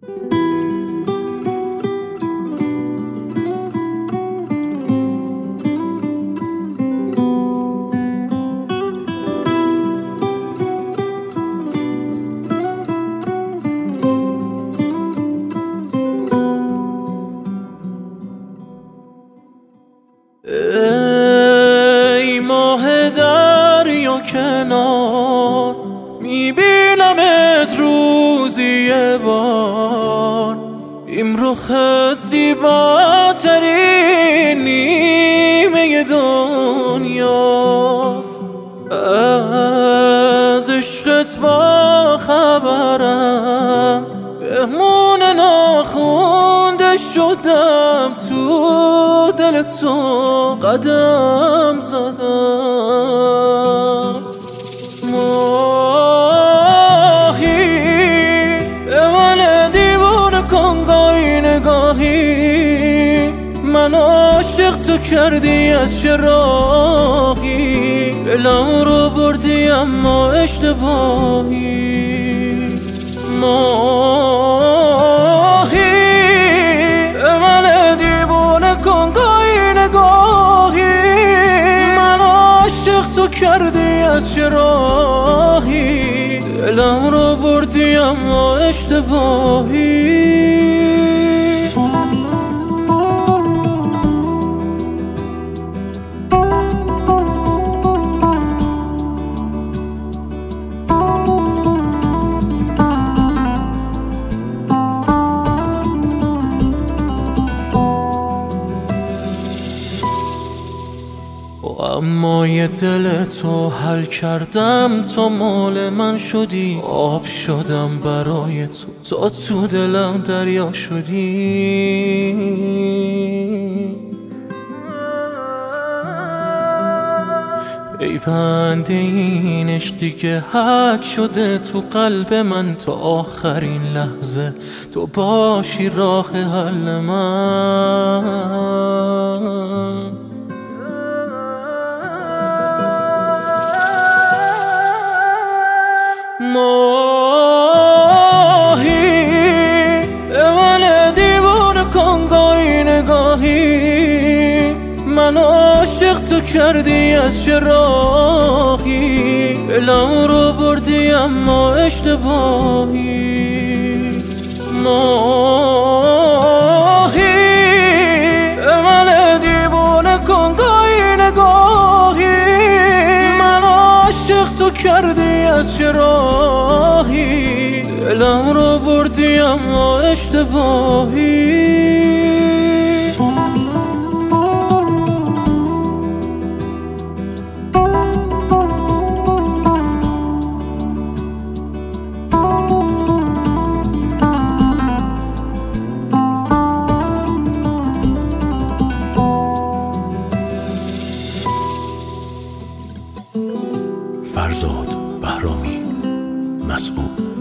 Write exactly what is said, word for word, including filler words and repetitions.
ای ماه دریا کنار، میبینمت روزی یه بار. این رخت زیباترین نیمه دنیاست. از عشقت با خبرم، مهمون ناخونده شدم، تو دل تو قدم زدم. ماهی من دیوونه کن گاهی نگاهی، من عاشق تو کردی از چه راهی، دلم رو بردی اما اشتباهی. ماهی من دیوونه کن گاهی نگاهی، من عاشق تو کردی از چه راهی، دلم رو بردی اما اشتباهی. اما یه دل تو حل کردم، تو مال من شدی، آب شدم برای تو، تو تو دلم دریا شدی. پیوند این عشقی که حک شده تو قلب من، تا آخرین لحظه تو باشی راه حل من. ماهی من دیوونه کن گاهی نگاهی، من عاشق تو کردی از چه راهی، دلم رو بردی اما اشتباهی. ماهی من دیوونه کن گاهی نگاهی، من عاشق تو کردی از چه راهی، دلم رو بردی اما اشتباهی. فرزاد بهرامی، مسئول.